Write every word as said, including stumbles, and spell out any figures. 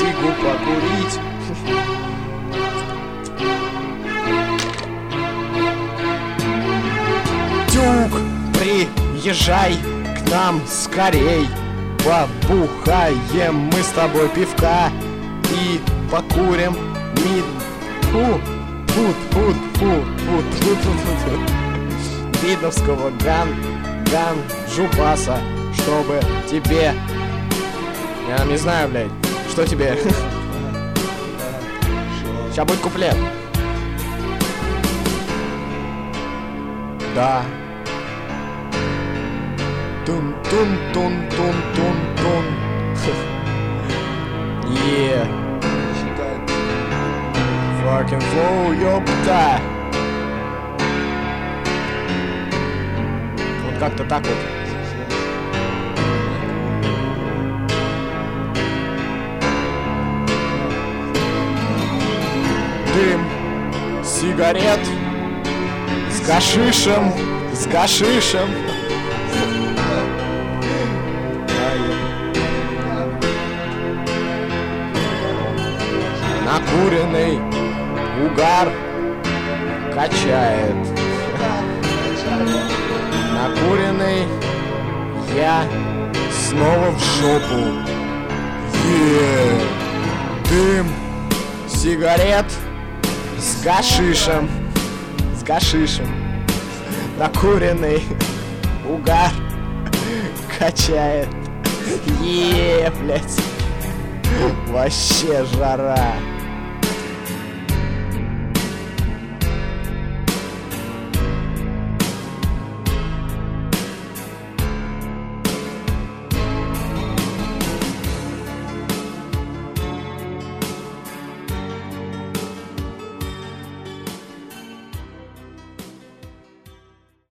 сигу покурить. Тюк, приезжай к нам скорей, побухаем мы с тобой пивка и покурим мид... Фу, фу, фу, фу, фу, фу, фу, фу. Видновского ган, ган, жупаса, чтобы тебе... Я не знаю, блядь, что тебе... Сейчас будет куплет. Да. Тун-тун-тун-тун-тун-тун. Yeah. Fucking flow, ёпта. Вот как-то так вот. Дым сигарет с гашишем, с гашишем. Накуренный угар качает. Накуренный я снова в жопу. Yeah. Дым сигарет с гашишем, с гашишем. Накуренный угар качает. Е, блять, вообще жара.